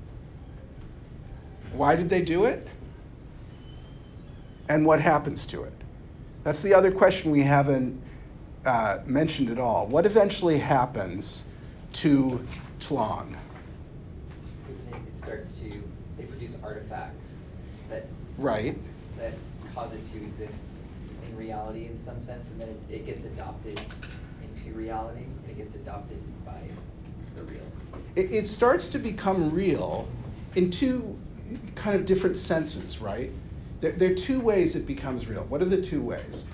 Why did they do it? And what happens to it? That's the other question we haven't uh, mentioned at all. What eventually happens to Tlon? Because it, it starts to, they produce artifacts that Right. that cause it to exist in reality in some sense, and then it, it gets adopted into reality. It gets adopted by the real. It, it starts to become real in two kind of different senses, right? There, there are two ways it becomes real. What are the two ways?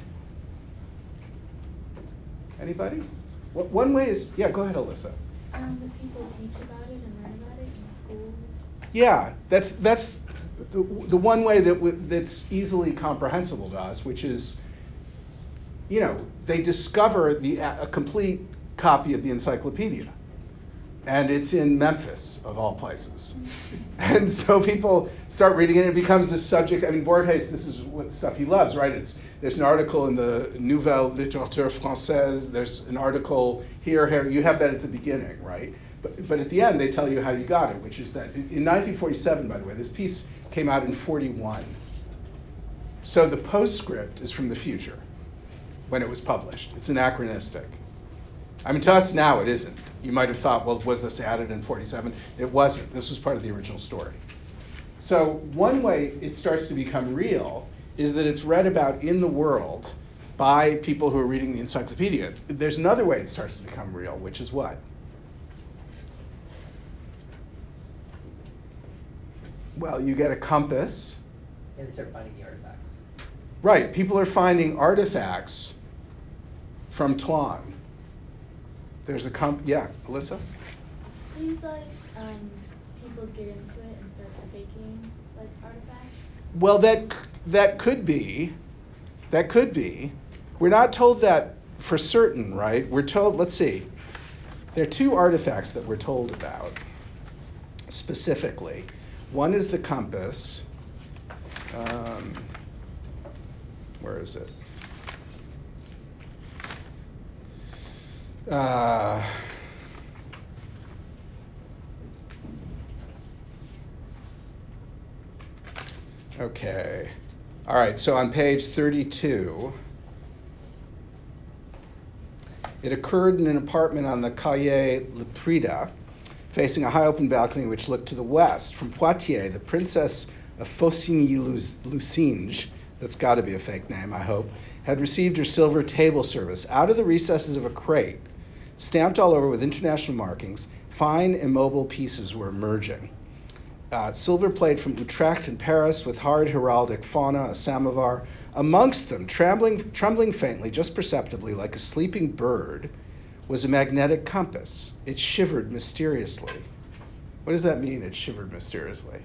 Anybody? What, one way is, yeah, go ahead, Alyssa. Um, the people teach about it and learn about it in schools. Yeah, that's that's the, the one way that w- that's easily comprehensible to us, which is, you know, they discover the a complete copy of the encyclopedia, and it's in Memphis of all places, and so people start reading it. And it becomes this subject. I mean, Borges, this is what stuff he loves, right? It's there's an article in the Nouvelle Littérature Française. There's an article here, here. You have that at the beginning, right? But, but at the end, they tell you how you got it, which is that in, in nineteen forty-seven, by the way, this piece came out in forty-one. So the postscript is from the future when it was published. It's anachronistic. I mean, to us now, it isn't. You might have thought, well, was this added in forty-seven? It wasn't. This was part of the original story. So one way it starts to become real is that it's read about in the world by people who are reading the encyclopedia. There's another way it starts to become real, which is what? Well, you get a compass. And they start finding the artifacts. Right. People are finding artifacts from Tlon. There's a comp. Yeah, Alyssa? Seems like um, people get into it and start faking like artifacts. Well, that that could be. That could be. We're not told that for certain, right? We're told, let's see. There are two artifacts that we're told about specifically. One is the compass. Um, where is it? Uh, okay. All right, so on page thirty-two, it occurred in an apartment on the Calle Leprida, facing a high open balcony which looked to the west. From Poitiers, the princess of Faucigny-Lucinge, that's got to be a fake name, I hope, had received her silver table service. Out of the recesses of a crate, stamped all over with international markings, fine immobile pieces were emerging. Uh, silver plate from Utrecht and Paris with hard heraldic fauna, a samovar. Amongst them, trembling, trembling faintly, just perceptibly, like a sleeping bird, was a magnetic compass. It shivered mysteriously. What does that mean, it shivered mysteriously?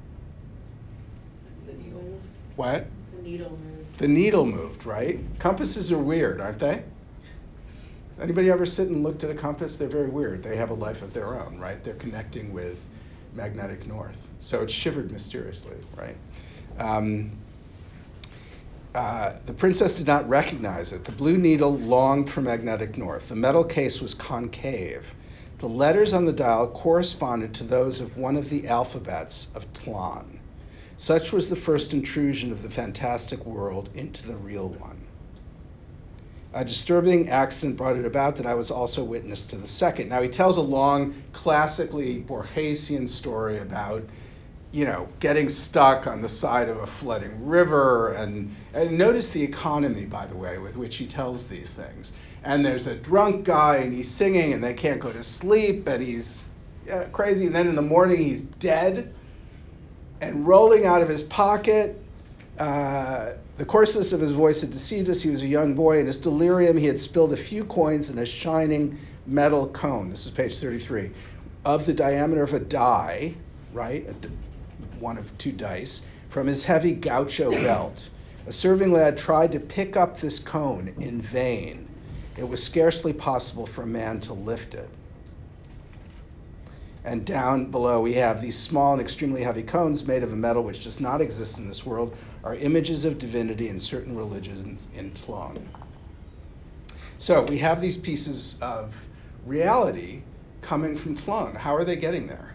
The needle. What? The needle moved. The needle moved, right? Compasses are weird, aren't they? Anybody ever sit and looked at a compass? They're very weird. They have a life of their own, right? They're connecting with magnetic north. So it shivered mysteriously, right? Um, uh, the princess did not recognize it. The blue needle longed for magnetic north. The metal case was concave. The letters on the dial corresponded to those of one of the alphabets of Tlon. Such was the first intrusion of the fantastic world into the real one. A disturbing accident brought it about that I was also witness to the second. Now he tells a long, classically Borgesian story about, you know, getting stuck on the side of a flooding river. And, and notice the economy, by the way, with which he tells these things. And there's a drunk guy, and he's singing, and they can't go to sleep, and he's yeah, crazy. And then in the morning, he's dead. And rolling out of his pocket, uh, the coarseness of his voice had deceived us. He was a young boy. In his delirium, he had spilled a few coins in a shining metal cone. This is page thirty-three. Of the diameter of a die, right? A d- one of two dice, from his heavy gaucho belt. A serving lad tried to pick up this cone in vain. It was scarcely possible for a man to lift it. And down below we have these small and extremely heavy cones made of a metal which does not exist in this world, are images of divinity in certain religions in Tlon. So we have these pieces of reality coming from Tlon. How are they getting there?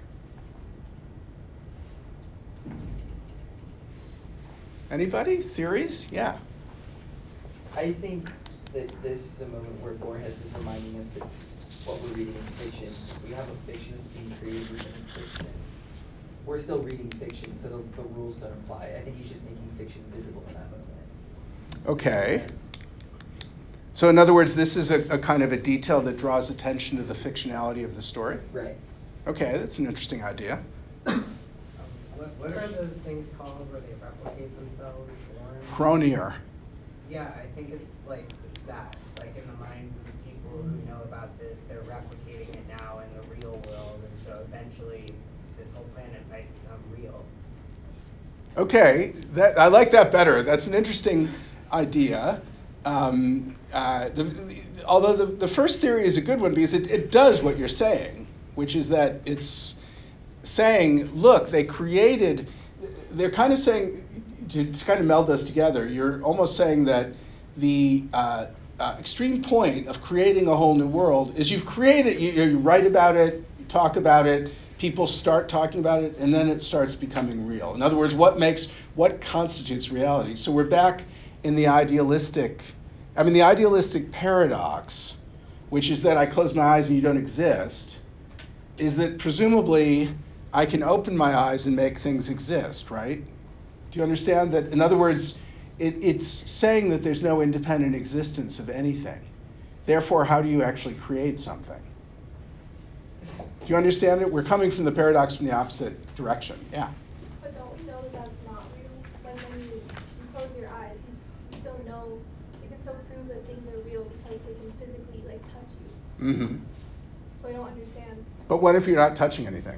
Anybody? Theories? Yeah. I think that this is a moment where Borges is reminding us that what we're reading is fiction. We have a fiction that's being created within a fiction. We're still reading fiction, so the, the rules don't apply. I think he's just making fiction visible in that moment. Okay. So in other words, this is a, a kind of a detail that draws attention to the fictionality of the story? Right. Okay, that's an interesting idea. Um, what, what are those things called where they replicate themselves? Chronier. Yeah, I think it's like it's that. Like in the minds of the people who know about this, they're replicating it now in the real world, and so eventually this whole planet might become real. Okay, that, I like that better. That's an interesting idea. Um, uh, the, the, although the, the first theory is a good one because it, it does what you're saying, which is that it's saying, look, they created, they're kind of saying, to, to kind of meld those together, you're almost saying that the uh, uh, extreme point of creating a whole new world is you've created, you, you write about it, you talk about it, people start talking about it, and then it starts becoming real. In other words, what makes, what constitutes reality? So we're back in the idealistic, I mean, the idealistic paradox, which is that I close my eyes and you don't exist, is that presumably I can open my eyes and make things exist, right? Do you understand that? In other words, it, it's saying that there's no independent existence of anything. Therefore, how do you actually create something? Do you understand it? We're coming from the paradox from the opposite direction. Yeah. But don't we know that that's not real? Like when you, you close your eyes, you, you still know, you can still prove that things are real because they can physically like touch you. Mm-hmm. So I don't understand. But what if you're not touching anything?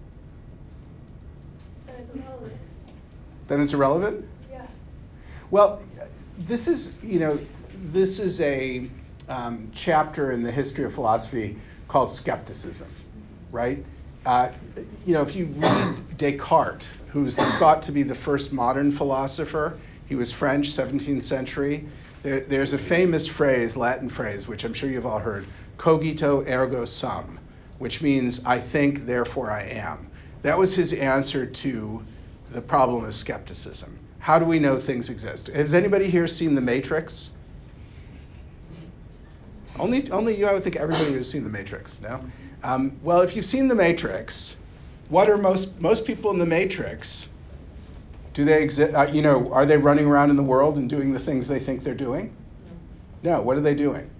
Then it's irrelevant. Then it's irrelevant? Yeah. Well, this is, you know, this is a um, chapter in the history of philosophy called skepticism, right? Uh, you know, if you read Descartes, who's thought to be the first modern philosopher, he was French, seventeenth century. There, there's a famous phrase, Latin phrase, which I'm sure you've all heard, cogito ergo sum, which means I think, therefore I am. That was his answer to the problem of skepticism. How do we know things exist? Has anybody here seen The Matrix? Only, only you, I would think everybody has seen The Matrix, no? Um, well, if you've seen The Matrix, what are most, most people in The Matrix, do they exist, uh, you know, are they running around in the world and doing the things they think they're doing? No. No, what are they doing?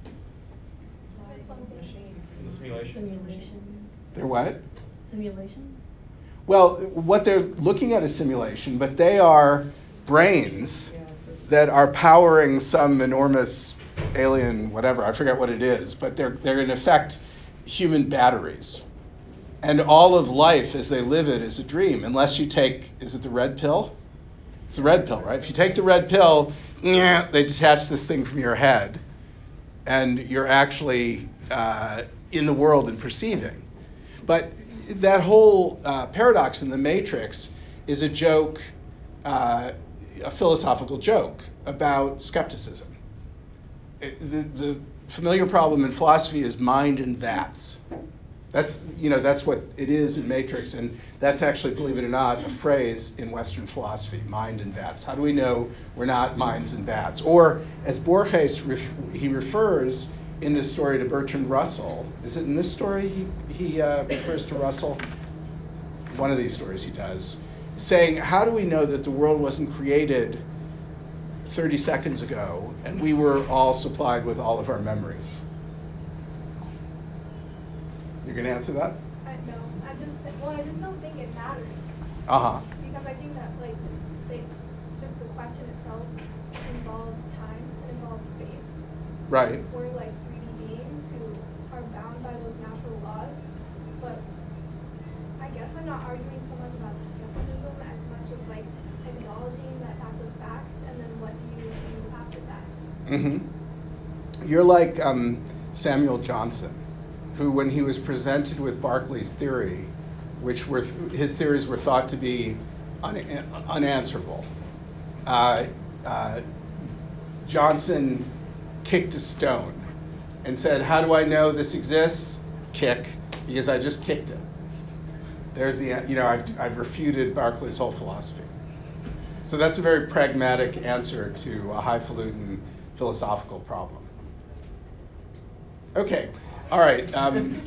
The simulation. Simulation. They're what? Simulation. Well, what they're looking at is simulation, but they are brains that are powering some enormous alien whatever, I forget what it is, but they're they're in effect human batteries. And all of life as they live it is a dream, unless you take, is it the red pill? It's the red pill, right? If you take the red pill, they detach this thing from your head, and you're actually uh, in the world and perceiving. But that whole uh, paradox in the Matrix is a joke, uh, a philosophical joke about skepticism. It, the, the familiar problem in philosophy is mind in vats. That's, you know, that's what it is in Matrix, and that's actually, believe it or not, a phrase in Western philosophy, mind in vats. How do we know we're not minds in vats? Or, as Borges, ref- he refers in this story to Bertrand Russell. Is it in this story he, he uh, refers to Russell? One of these stories he does, saying, how do we know that the world wasn't created thirty seconds ago and we were all supplied with all of our memories? You're going to answer that? I know. I just well, I just don't think it matters. Uh huh. Because I think that like, they, just the question itself involves time and involves space. Right. We're like three D beings who are bound by those natural laws, but I guess I'm not arguing so much about skepticism as much as like acknowledging that that's a fact, and then what do you do after that? Mm-hmm. You're like um, Samuel Johnson, who, when he was presented with Berkeley's theory, which were th- his theories were thought to be un- unanswerable, uh, uh, Johnson kicked a stone and said, "How do I know this exists? Kick, because I just kicked it." There's the, you know, I've, I've refuted Berkeley's whole philosophy. So that's a very pragmatic answer to a highfalutin philosophical problem. Okay, all right. Um,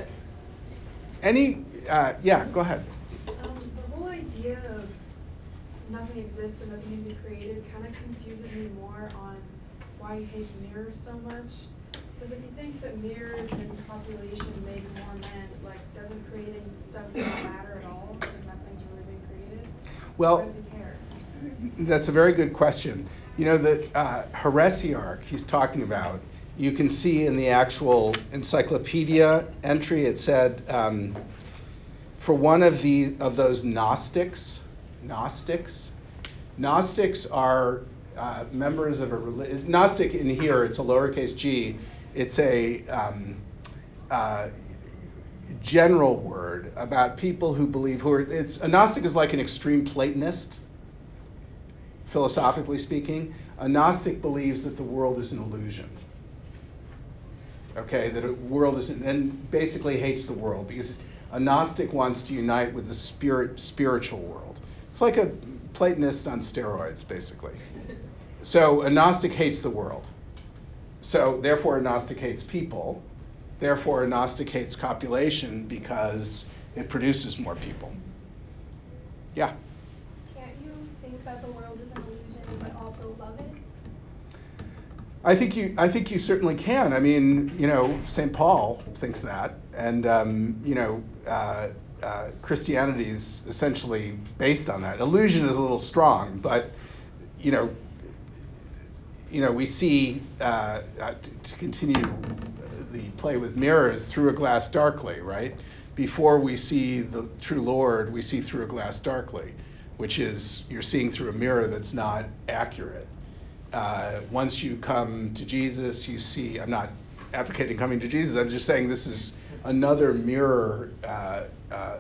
any, uh, yeah, go ahead. Um, the whole idea of nothing exists and nothing can be created kind of confuses me more on why he hates mirrors so much. Because if he thinks that mirrors and population make more men, like, doesn't creating stuff really matter at all because nothing's really been created? Well, why does he care? That's a very good question. You know, the uh, heresiarch he's talking about, you can see in the actual encyclopedia entry, it said, um, for one of the of those Gnostics, Gnostics, Gnostics are uh, members of a religion. Gnostic in here, it's a lowercase g. It's a um, uh, general word about people who believe who are. It's a Gnostic is like an extreme Platonist, philosophically speaking. A Gnostic believes that the world is an illusion. Okay, that a world is, and basically hates the world because a Gnostic wants to unite with the spirit, spiritual world. It's like a Platonist on steroids, basically. So a Gnostic hates the world. So therefore a Gnostic hates people. Therefore a Gnostic hates copulation because it produces more people. Yeah? Can't you think that the world is an illusion but also love it? I think you. I think you certainly can. I mean, you know, Saint Paul thinks that, and um, you know, uh, uh, Christianity is essentially based on that. Illusion is a little strong, but you know, you know, we see uh, uh, to, to continue the play with mirrors through a glass darkly, right? Before we see the true Lord, we see through a glass darkly, which is you're seeing through a mirror that's not accurate. Uh, once you come to Jesus, you see, I'm not advocating coming to Jesus, I'm just saying this is another mirror uh, uh,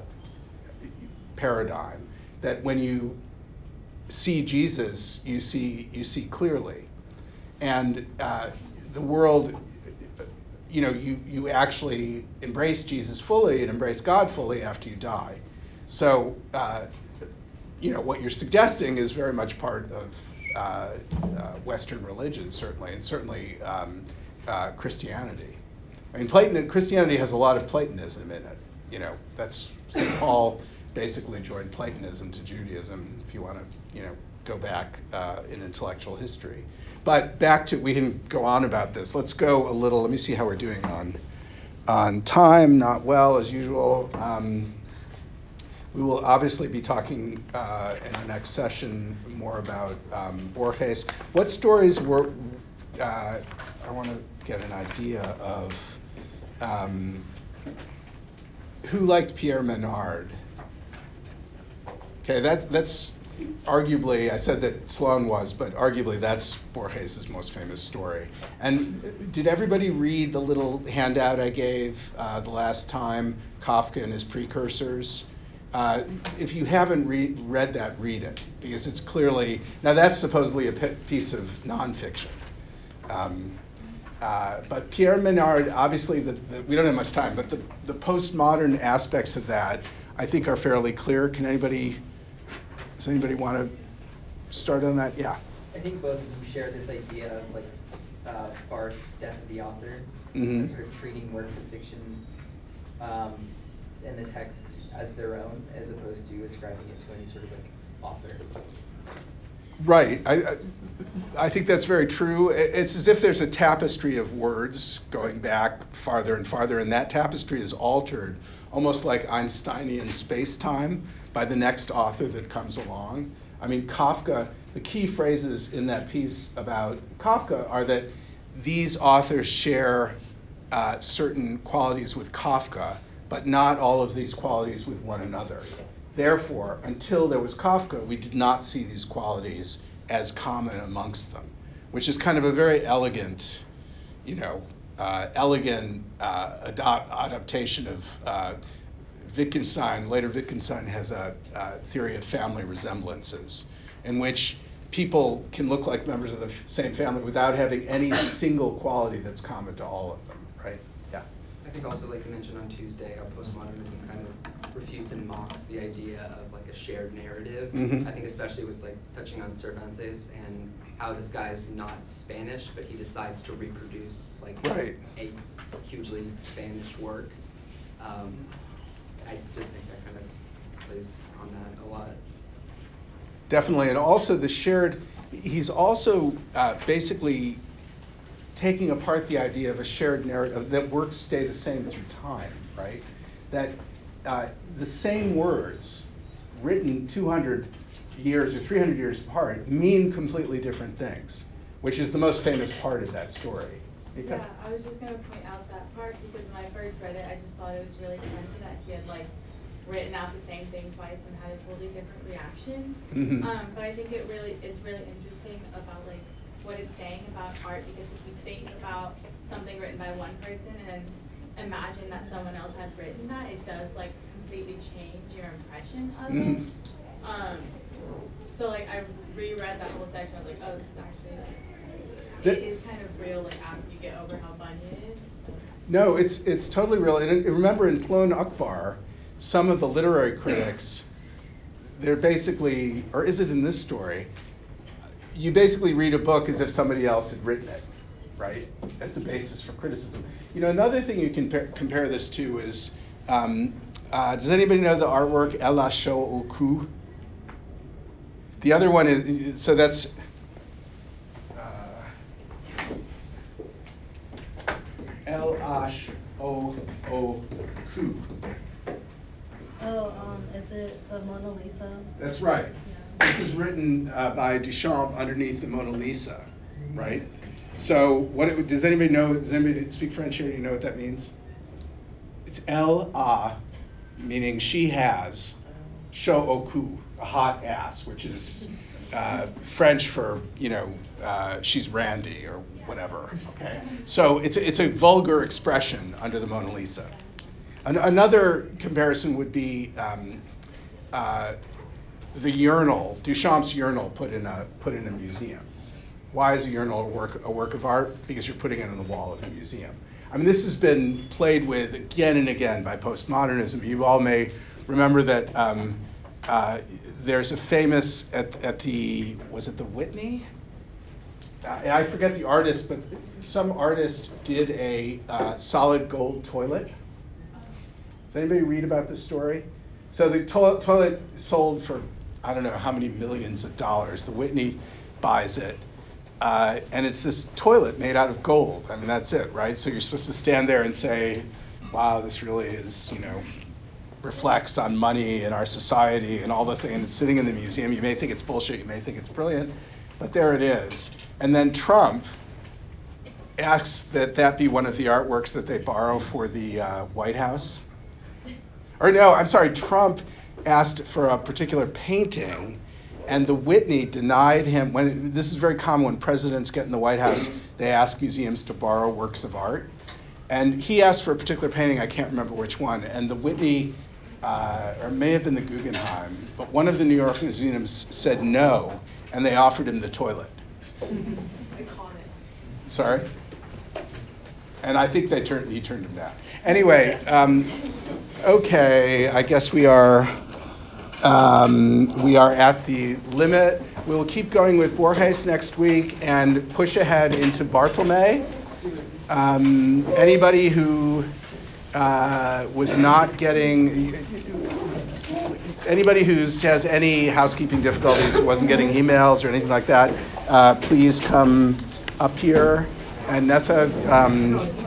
paradigm, that when you see Jesus, you see you see clearly. And uh, the world, you know, you, you actually embrace Jesus fully and embrace God fully after you die. So, uh, you know, what you're suggesting is very much part of Uh, uh, Western religion, certainly, and certainly um, uh, Christianity. I mean, Platon, Christianity has a lot of Platonism in it. You know, that's Saint Paul basically joined Platonism to Judaism. If you want to, you know, go back uh, in intellectual history. But back to, we can go on about this. Let's go a little. Let me see how we're doing on on time. Not well as usual. Um, We will obviously be talking uh, in our next session more about um, Borges. What stories were uh, I want to get an idea of um, who liked Pierre Menard. Okay, that's that's arguably, I said that Sloane was, but arguably that's Borges' most famous story. And did everybody read the little handout I gave uh, the last time, Kafka and his precursors? Uh, if you haven't read, read that, read it, because it's clearly, now that's supposedly a p- piece of nonfiction. Um, uh, but Pierre Menard, obviously, the, the, we don't have much time, but the, the postmodern aspects of that, I think, are fairly clear. Can anybody, does anybody want to start on that? Yeah. I think both of you share this idea of like uh, Barth's Death of the Author, Mm-hmm. and sort of treating works of fiction um, in the text as their own, as opposed to ascribing it to any sort of like author. Right. I, I, I think that's very true. It's as if there's a tapestry of words going back farther and farther, and that tapestry is altered, almost like Einsteinian space-time, by the next author that comes along. I mean, Kafka, the key phrases in that piece about Kafka are that these authors share uh, certain qualities with Kafka, but not all of these qualities with one another. Therefore, until there was Kafka, we did not see these qualities as common amongst them, which is kind of a very elegant, you know, uh, elegant uh, adopt, adaptation of uh, Wittgenstein. Later, Wittgenstein has a, a theory of family resemblances, in which people can look like members of the same family without having any single quality that's common to all of them, right? Yeah. I think also, like you mentioned on Tuesday, how postmodernism kind of refutes and mocks the idea of like a shared narrative. Mm-hmm. I think especially with like touching on Cervantes and how this guy's not Spanish, but he decides to reproduce like right. a hugely Spanish work. Um, I just think that kind of plays on that a lot. Definitely, and also the shared, he's also uh, basically taking apart the idea of a shared narrative, that works stay the same through time, right? That uh, the same words written two hundred years or three hundred years apart mean completely different things, which is the most famous part of that story. Because yeah, I was just going to point out that part because when I first read it, I just thought it was really funny that he had like written out the same thing twice and had a totally different reaction. Mm-hmm. Um, but I think it really it's really interesting about like what it's saying about art, because if you think about something written by one person and then imagine that someone else had written that, it does like completely change your impression of mm-hmm. it. Um, so like I reread that whole section, I was like, oh, this is actually like That, it is kind of real like after you get over how funny it is. So. No, it's it's totally real. And it, remember in Clone Akbar, some of the literary critics, they're basically, or is it in this story, you basically read a book as if somebody else had written it, right? That's the basis for criticism. You know, another thing you can compare, compare this to is, um, uh, does anybody know the artwork El Asho Oku? The other one is, so that's, uh, El Ash O O Ku. Oh, um, is it the Mona Lisa? That's right. Yeah. This is written uh, by Duchamp underneath the Mona Lisa, right? So, what it, does anybody know? Does anybody speak French here? Do you know what that means? It's El A, meaning she has, Sho Oku, a hot ass, which is uh, French for, you know, uh, she's randy or whatever. Okay. So it's a, it's a vulgar expression under the Mona Lisa. An- another comparison would be um, uh, the urinal, Duchamp's urinal, put in a put in a museum. Why is a urinal a work a work of art? Because you're putting it on the wall of a museum. I mean, this has been played with again and again by postmodernism. You all may remember that um, uh, there's a famous at at the was it the Whitney? I, I forget the artist, but some artist did a uh, solid gold toilet. Does anybody read about this story? So the to- toilet sold for, I don't know how many millions of dollars. The Whitney buys it. Uh, and it's this toilet made out of gold. I mean, that's it, right? So you're supposed to stand there and say, wow, this really is, you know, reflects on money and our society and all the things. And it's sitting in the museum. You may think it's bullshit. You may think it's brilliant. But there it is. And then Trump asks that that be one of the artworks that they borrow for the uh, White House. Or no, I'm sorry, Trump asked for a particular painting, and the Whitney denied him. When this is very common when presidents get in the White House, they ask museums to borrow works of art. And he asked for a particular painting, I can't remember which one, and the Whitney, uh, or it may have been the Guggenheim, but one of the New York museums said no, and they offered him the toilet. Iconic. Sorry? And I think they turned he turned him down. Anyway, um, okay, I guess we are um, we are at the limit. We'll keep going with Borges next week and push ahead into Bartolome. Um, anybody who uh, was not getting, anybody who has any housekeeping difficulties, wasn't getting emails or anything like that, uh, please come up here. And Nessa, um,